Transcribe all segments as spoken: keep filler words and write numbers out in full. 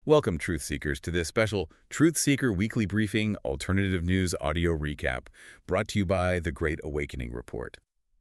Welcome, Truth Seekers, to this special Truth Seeker Weekly Briefing Alternative News Audio Recap, brought to you by The Great Awakening Report.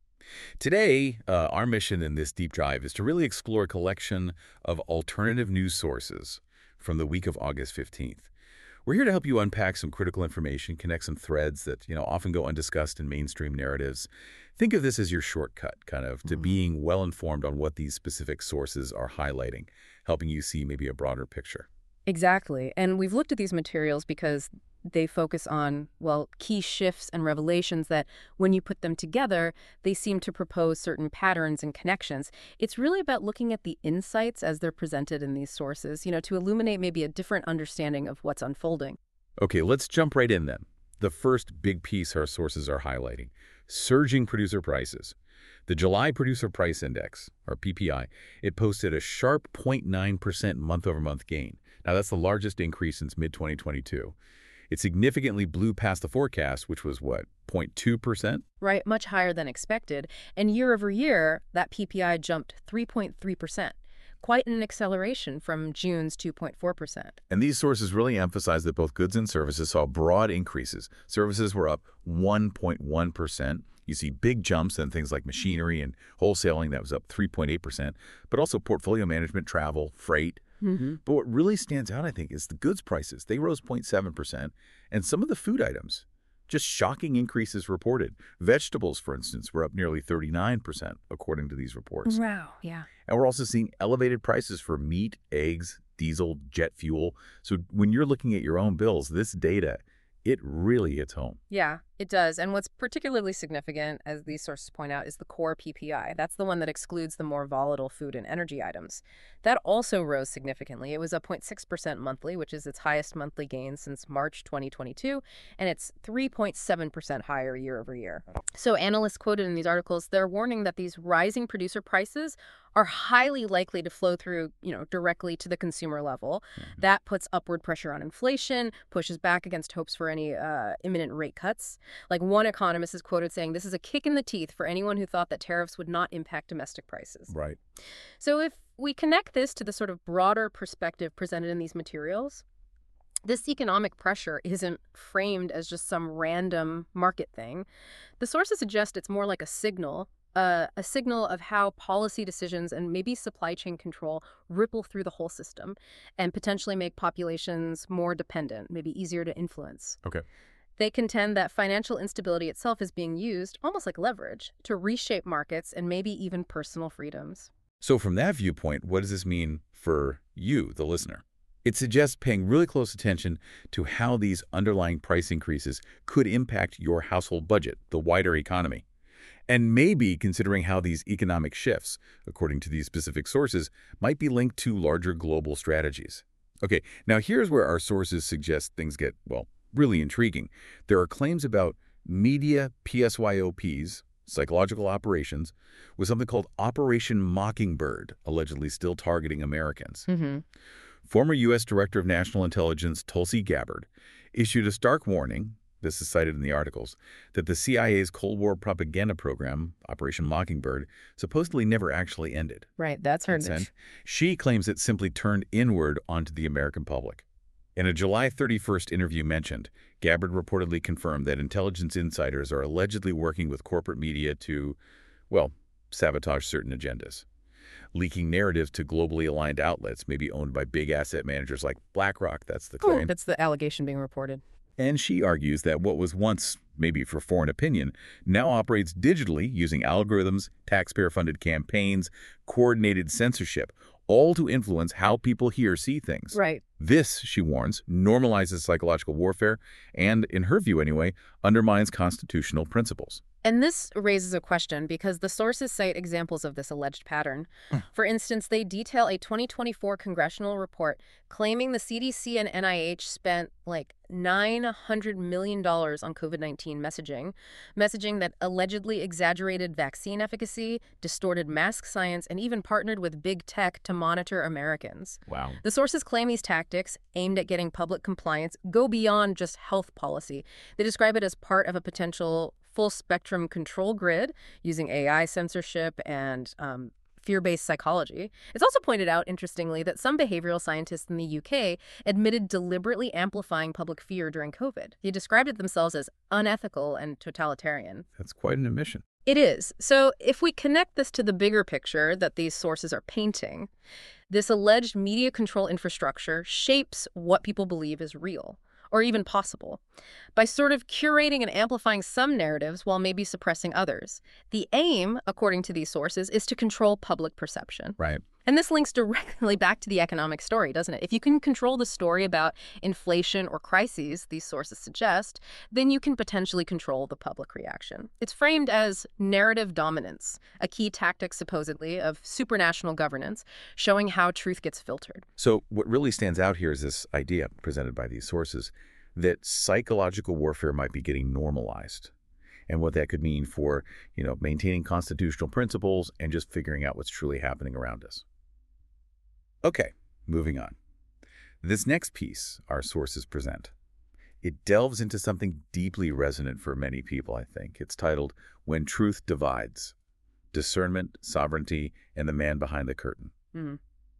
Today, uh, our mission in this deep dive is to really explore a collection of alternative news sources from the week of August fifteenth. We're here to help you unpack some critical information, connect some threads that, you know, often go undiscussed in mainstream narratives. Think of this as your shortcut, kind of, to being well-informed on what these specific sources are highlighting, helping you see maybe a broader picture. Exactly. And we've looked at these materials because they focus on, well, key shifts and revelations that when you put them together, they seem to propose certain patterns and connections. It's really about looking at the insights as they're presented in these sources, you know, to illuminate maybe a different understanding of what's unfolding. Okay, let's jump right in then. The first big piece our sources are highlighting: surging producer prices. The July Producer Price Index, or P P I, it posted a sharp zero point nine percent month-over-month gain. Now, that's the largest increase since mid twenty twenty-two. It significantly blew past the forecast, which was, what, zero point two percent? Right, much higher than expected. And year over year, that P P I jumped three point three percent. Quite an acceleration from June's two point four percent. And these sources really emphasize that both goods and services saw broad increases. Services were up one point one percent. You see big jumps in things like machinery and wholesaling, that was up three point eight percent, but also portfolio management, travel, freight. Mm-hmm. But what really stands out, I think, is the goods prices. They rose zero point seven percent, and some of the food items, just shocking increases reported. Vegetables, for instance, were up nearly thirty-nine percent, according to these reports. Wow, yeah. And we're also seeing elevated prices for meat, eggs, diesel, jet fuel. So when you're looking at your own bills, this data, it really hits home. Yeah, it does. And what's particularly significant, as these sources point out, is the core P P I. That's the one that excludes the more volatile food and energy items. That also rose significantly. It was up zero point six percent monthly, which is its highest monthly gain since March twenty twenty-two, and it's three point seven percent higher year over year. So analysts quoted in these articles, they're warning that these rising producer prices are highly likely to flow through, you know, directly to the consumer level. Mm-hmm. That puts upward pressure on inflation, pushes back against hopes for any uh, imminent rate cuts. Like one economist is quoted saying, this is a kick in the teeth for anyone who thought that tariffs would not impact domestic prices. Right. So if we connect this to the sort of broader perspective presented in these materials, this economic pressure isn't framed as just some random market thing. The sources suggest it's more like a signal, uh, a signal of how policy decisions and maybe supply chain control ripple through the whole system and potentially make populations more dependent, maybe easier to influence. Okay. They contend that financial instability itself is being used, almost like leverage, to reshape markets and maybe even personal freedoms. So from that viewpoint, what does this mean for you, the listener? It suggests paying really close attention to how these underlying price increases could impact your household budget, the wider economy, and maybe considering how these economic shifts, according to these specific sources, might be linked to larger global strategies. Okay, now here's where our sources suggest things get, well, really intriguing. There are claims about media P S Y O Ps, psychological operations, with something called Operation Mockingbird, allegedly still targeting Americans. Mm-hmm. Former U S Director of National Intelligence Tulsi Gabbard issued a stark warning, this is cited in the articles, that the C I A's Cold War propaganda program, Operation Mockingbird, supposedly never actually ended. Right, that's her. And she claims it simply turned inward onto the American public. In a July thirty-first interview mentioned, Gabbard reportedly confirmed that intelligence insiders are allegedly working with corporate media to, well, sabotage certain agendas, leaking narratives to globally aligned outlets, maybe owned by big asset managers like BlackRock. That's the claim. Oh, that's the allegation being reported. And she argues that what was once, maybe for foreign opinion, now operates digitally using algorithms, taxpayer-funded campaigns, coordinated censorship, all to influence how people hear or see things. Right. This, she warns, normalizes psychological warfare and, in her view anyway, undermines constitutional principles. And this raises a question because the sources cite examples of this alleged pattern. For instance, they detail a twenty twenty-four congressional report claiming the C D C and N I H spent like nine hundred million dollars on COVID nineteen messaging, messaging that allegedly exaggerated vaccine efficacy, distorted mask science, and even partnered with big tech to monitor Americans. Wow. The sources claim these tactics, aimed at getting public compliance, go beyond just health policy. They describe it as part of a potential full-spectrum control grid using A I censorship and um, fear-based psychology. It's also pointed out, interestingly, that some behavioral scientists in the U K admitted deliberately amplifying public fear during COVID. They described it themselves as unethical and totalitarian. That's quite an admission. It is. So if we connect this to the bigger picture that these sources are painting, this alleged media control infrastructure shapes what people believe is real, or even possible, by sort of curating and amplifying some narratives while maybe suppressing others. The aim, according to these sources, is to control public perception. Right. And this links directly back to the economic story, doesn't it? If you can control the story about inflation or crises, these sources suggest, then you can potentially control the public reaction. It's framed as narrative dominance, a key tactic, supposedly, of supranational governance, showing how truth gets filtered. So what really stands out here is this idea presented by these sources that psychological warfare might be getting normalized, and what that could mean for, you know, maintaining constitutional principles and just figuring out what's truly happening around us. Okay, moving on. This next piece our sources present, it delves into something deeply resonant for many people, I think. It's titled, When Truth Divides, Discernment, Sovereignty, and the Man Behind the Curtain. Mm-hmm.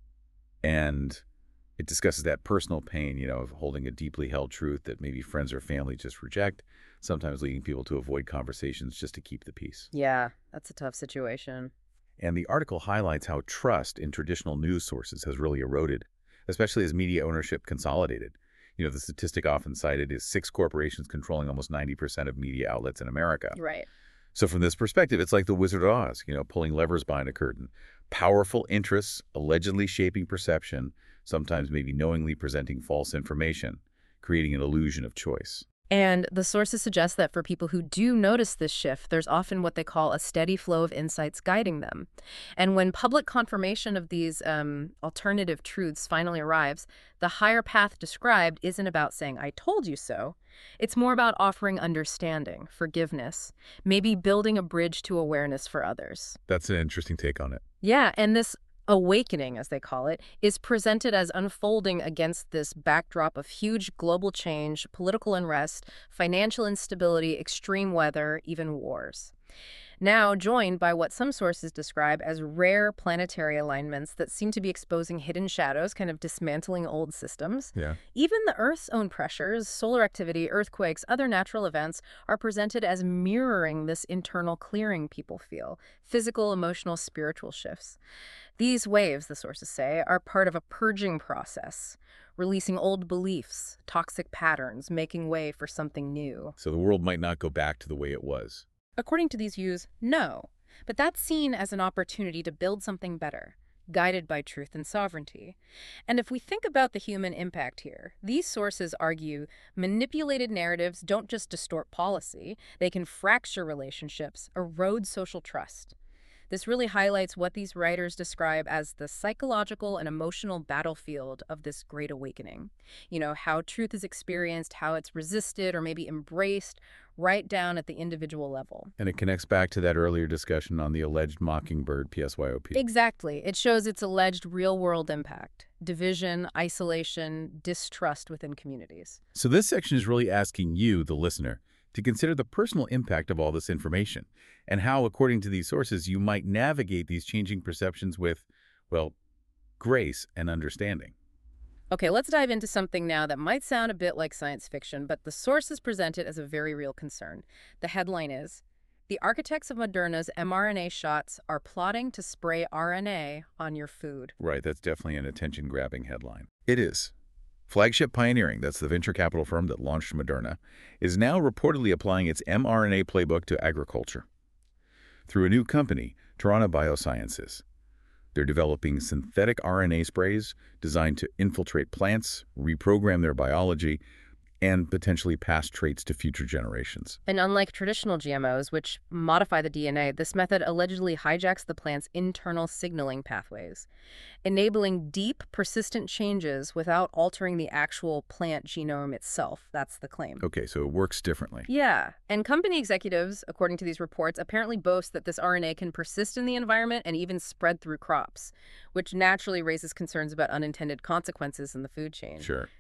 And it discusses that personal pain, you know, of holding a deeply held truth that maybe friends or family just reject, sometimes leading people to avoid conversations just to keep the peace. Yeah, that's a tough situation. And the article highlights how trust in traditional news sources has really eroded, especially as media ownership consolidated. You know, the statistic often cited is six corporations controlling almost ninety percent of media outlets in America. Right. So from this perspective, it's like the Wizard of Oz, you know, pulling levers behind a curtain. Powerful interests allegedly shaping perception, sometimes maybe knowingly presenting false information, creating an illusion of choice. And the sources suggest that for people who do notice this shift, there's often what they call a steady flow of insights guiding them. And when public confirmation of these um, alternative truths finally arrives, the higher path described isn't about saying, I told you so. It's more about offering understanding, forgiveness, maybe building a bridge to awareness for others. That's an interesting take on it. Yeah, and this awakening, as they call it, is presented as unfolding against this backdrop of huge global change, political unrest, financial instability, extreme weather, even wars. Now joined by what some sources describe as rare planetary alignments that seem to be exposing hidden shadows, kind of dismantling old systems. Yeah. Even the Earth's own pressures, solar activity, earthquakes, other natural events are presented as mirroring this internal clearing people feel, physical, emotional, spiritual shifts. These waves, the sources say, are part of a purging process, releasing old beliefs, toxic patterns, making way for something new. So the world might not go back to the way it was. According to these views, no. But that's seen as an opportunity to build something better, guided by truth and sovereignty. And if we think about the human impact here, these sources argue manipulated narratives don't just distort policy, they can fracture relationships, erode social trust. This really highlights what these writers describe as the psychological and emotional battlefield of this great awakening. You know, how truth is experienced, how it's resisted or maybe embraced, right down at the individual level. And it connects back to that earlier discussion on the alleged mockingbird P S Y O P. Exactly. It shows its alleged real-world impact. Division, isolation, distrust within communities. So this section is really asking you, the listener, to consider the personal impact of all this information and how, according to these sources, you might navigate these changing perceptions with, well, grace and understanding. Okay, let's dive into something now that might sound a bit like science fiction, but the sources present it as a very real concern. The headline is, the architects of Moderna's mRNA shots are plotting to spray R N A on your food. Right, that's definitely an attention-grabbing headline. It is. Flagship Pioneering, that's the venture capital firm that launched Moderna, is now reportedly applying its mRNA playbook to agriculture. Through a new company, Tarana Biosciences. They're developing synthetic R N A sprays designed to infiltrate plants, reprogram their biology, and potentially pass traits to future generations. And unlike traditional G M Os, which modify the D N A, this method allegedly hijacks the plant's internal signaling pathways, enabling deep, persistent changes without altering the actual plant genome itself. That's the claim. Okay, so it works differently. Yeah, and company executives, according to these reports, apparently boast that this R N A can persist in the environment and even spread through crops, which naturally raises concerns about unintended consequences in the food chain. Sure.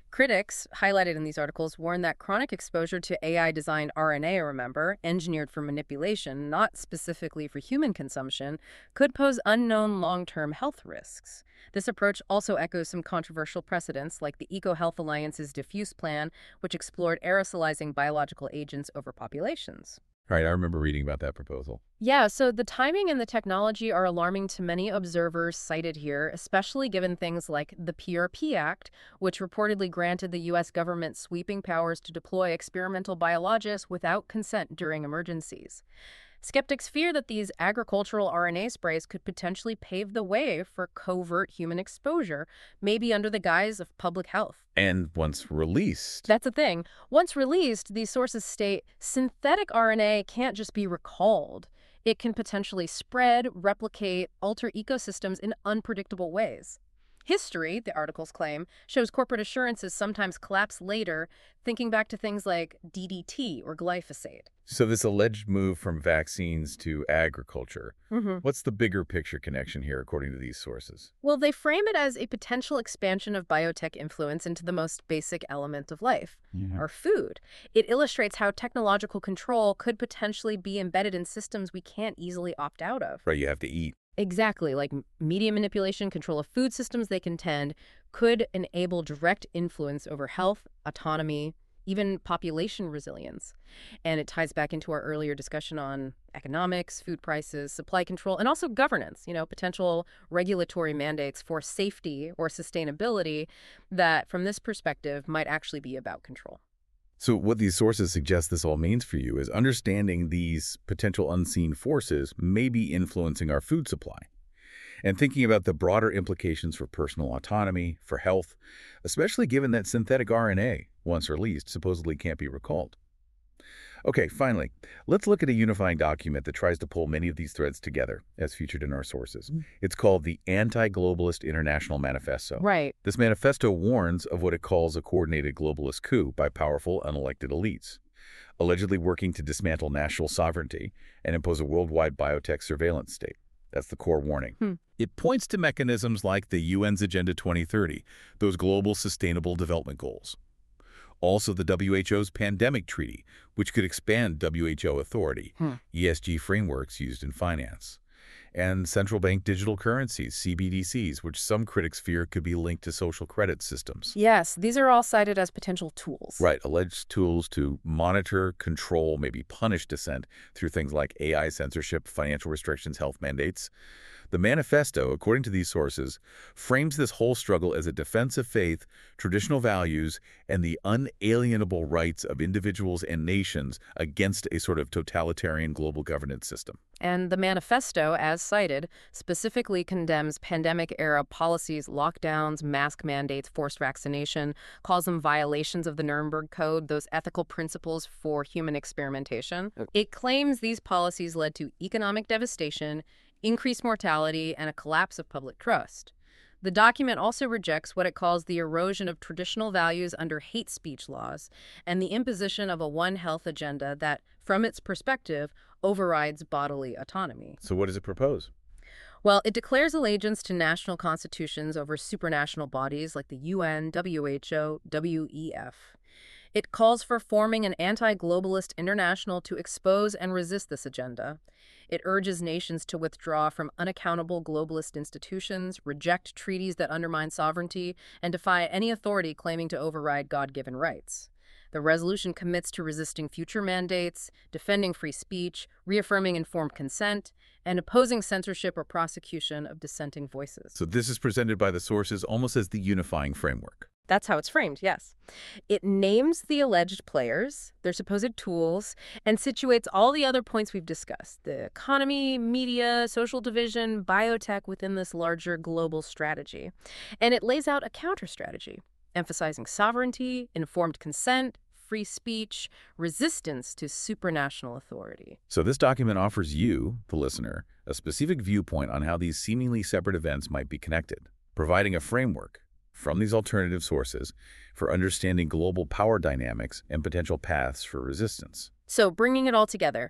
Critics, highlighted in these articles, warn that chronic exposure to A I-designed R N A, remember, engineered for manipulation, not specifically for human consumption, could pose unknown long-term health risks. This approach also echoes some controversial precedents, like the EcoHealth Alliance's Diffuse Plan, which explored aerosolizing biological agents over populations. Right, I remember reading about that proposal. Yeah, so the timing and the technology are alarming to many observers cited here, especially given things like the P R P Act, which reportedly granted the U S government sweeping powers to deploy experimental biologics without consent during emergencies. Skeptics fear that these agricultural R N A sprays could potentially pave the way for covert human exposure, maybe under the guise of public health. And once released... That's the thing. Once released, these sources state synthetic R N A can't just be recalled. It can potentially spread, replicate, alter ecosystems in unpredictable ways. History, the articles claim, shows corporate assurances sometimes collapse later, thinking back to things like D D T or glyphosate. So this alleged move from vaccines to agriculture, Mm-hmm. what's the bigger picture connection here, according to these sources? Well, they frame it as a potential expansion of biotech influence into the most basic element of life, Yeah. our food. It illustrates how technological control could potentially be embedded in systems we can't easily opt out of. Right, you have to eat. Exactly, like m- media manipulation, control of food systems, they contend, could enable direct influence over health, autonomy, even population resilience. And it ties back into our earlier discussion on economics, food prices, supply control, and also governance, you know, potential regulatory mandates for safety or sustainability that, from this perspective, might actually be about control. So what these sources suggest this all means for you is understanding these potential unseen forces may be influencing our food supply, and thinking about the broader implications for personal autonomy, for health, especially given that synthetic R N A, once released, supposedly can't be recalled. Okay, finally, let's look at a unifying document that tries to pull many of these threads together, as featured in our sources. It's called the Anti-Globalist International Manifesto. Right. This manifesto warns of what it calls a coordinated globalist coup by powerful, unelected elites, allegedly working to dismantle national sovereignty and impose a worldwide biotech surveillance state. That's the core warning. Hmm. It points to mechanisms like the U N's Agenda twenty thirty, those global sustainable development goals. Also the W H O's Pandemic Treaty, which could expand W H O authority, Hmm. E S G frameworks used in finance, and central bank digital currencies, C B D Cs, which some critics fear could be linked to social credit systems. Yes, these are all cited as potential tools. Right, alleged tools to monitor, control, maybe punish dissent through things like A I censorship, financial restrictions, health mandates. The manifesto, according to these sources, frames this whole struggle as a defense of faith, traditional values, and the unalienable rights of individuals and nations against a sort of totalitarian global governance system. And the manifesto, as cited, specifically condemns pandemic-era policies, lockdowns, mask mandates, forced vaccination, calls them violations of the Nuremberg Code, those ethical principles for human experimentation. It claims these policies led to economic devastation, increased mortality, and a collapse of public trust. The document also rejects what it calls the erosion of traditional values under hate speech laws and the imposition of a One Health agenda that, from its perspective, overrides bodily autonomy. So what does it propose? Well, it declares allegiance to national constitutions over supranational bodies like the U N, W H O, W E F. It calls for forming an anti-globalist international to expose and resist this agenda. It urges nations to withdraw from unaccountable globalist institutions, reject treaties that undermine sovereignty, and defy any authority claiming to override God-given rights. The resolution commits to resisting future mandates, defending free speech, reaffirming informed consent, and opposing censorship or prosecution of dissenting voices. So this is presented by the sources almost as the unifying framework. That's how it's framed, yes. It names the alleged players, their supposed tools, and situates all the other points we've discussed, the economy, media, social division, biotech within this larger global strategy. And it lays out a counter-strategy, emphasizing sovereignty, informed consent, free speech, resistance to supranational authority. So this document offers you, the listener, a specific viewpoint on how these seemingly separate events might be connected, providing a framework from these alternative sources for understanding global power dynamics and potential paths for resistance. So bringing it all together,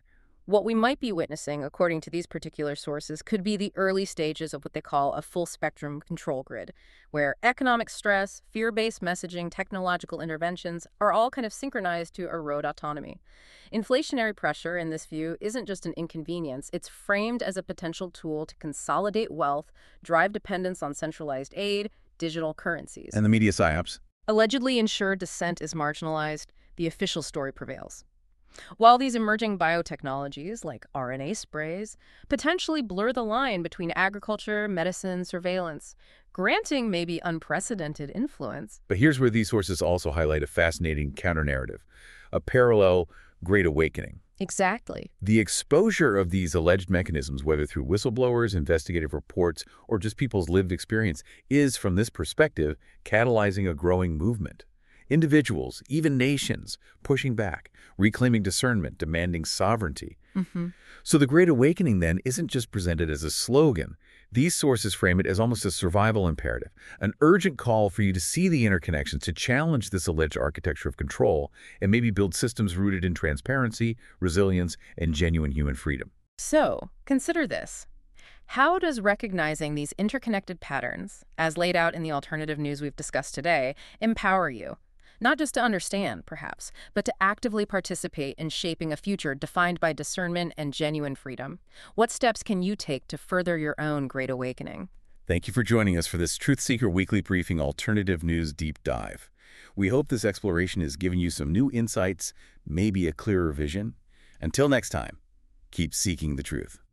What we might be witnessing, according to these particular sources, could be the early stages of what they call a full-spectrum control grid, where economic stress, fear-based messaging, technological interventions are all kind of synchronized to erode autonomy. Inflationary pressure, in this view, isn't just an inconvenience. It's framed as a potential tool to consolidate wealth, drive dependence on centralized aid, digital currencies. And the media psyops? Allegedly ensure dissent is marginalized, the official story prevails. While these emerging biotechnologies, like R N A sprays, potentially blur the line between agriculture, medicine, surveillance, granting maybe unprecedented influence. But here's where these sources also highlight a fascinating counter-narrative, a parallel Great Awakening. Exactly. The exposure of these alleged mechanisms, whether through whistleblowers, investigative reports, or just people's lived experience, is, from this perspective, catalyzing a growing movement. Individuals, even nations, pushing back, reclaiming discernment, demanding sovereignty. Mm-hmm. So the Great Awakening, then, isn't just presented as a slogan. These sources frame it as almost a survival imperative, an urgent call for you to see the interconnections, to challenge this alleged architecture of control, and maybe build systems rooted in transparency, resilience, and genuine human freedom. So, consider this. How does recognizing these interconnected patterns, as laid out in the alternative news we've discussed today, empower you? Not just to understand, perhaps, but to actively participate in shaping a future defined by discernment and genuine freedom. What steps can you take to further your own Great Awakening? Thank you for joining us for this Truth Seeker Weekly Briefing Alternative News Deep Dive. We hope this exploration has given you some new insights, maybe a clearer vision. Until next time, keep seeking the truth.